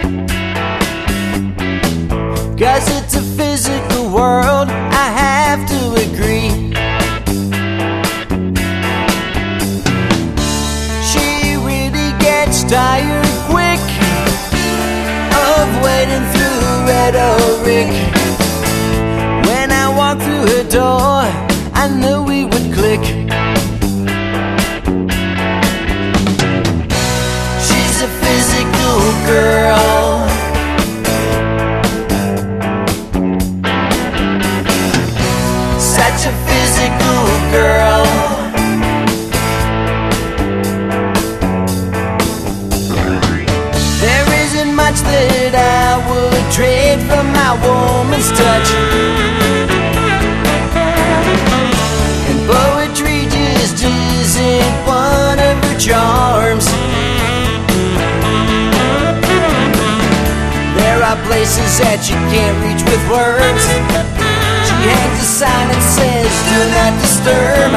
'Cause it's a physical world, I have to agree. She really gets tired quick of wading through rhetoric. When I walk through her door, I knew we would click. She's a physical girl, such a physical girl. There isn't much that I would trade for my woman's touch, and poetry just isn't one of her charms. There are places that you can't reach with words. She hangs a sign that says, "Do not disturb."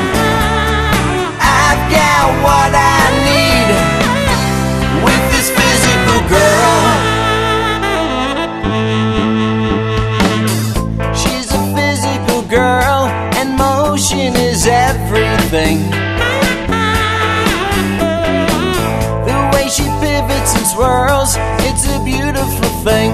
I've got what I need with this physical girl. She's a physical girl, and motion is everything. The way she pivots and swirls, it's a beautiful thing.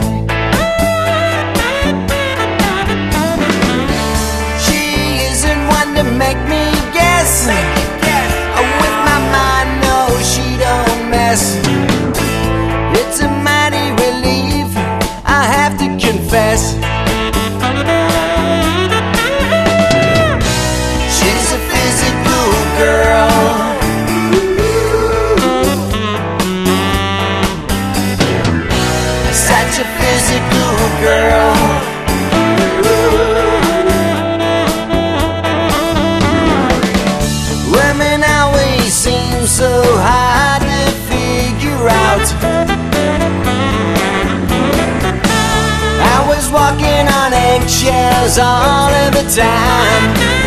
Make me guess. With my mind, no, she don't mess. It's a mighty relief, I have to confess. She's a physical girl, such a physical girl. So hard to figure out. I was walking on eggshells all of the time,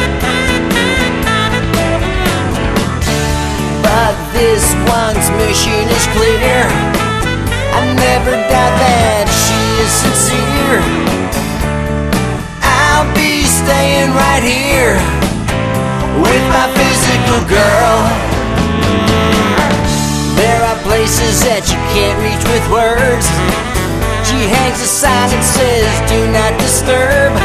but this one's mission is clear. I never doubt that she is sincere. I'll be staying right here with my physical girl. There are places that you can't reach with words. She hangs a sign that says, "Do not disturb."